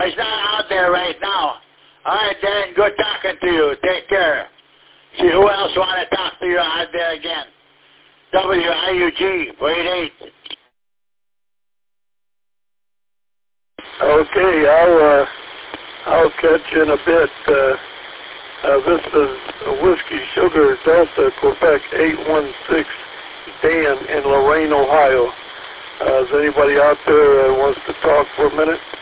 he's not out there right now. All right, Dan, good talking to you. Take care. See who else want to talk to you out there again. WIUG 488. Okay, I'll catch you in a bit. This is Whiskey Sugar Delta Quebec 816 Dan in Lorain, Ohio. Is anybody out there wants to talk for a minute?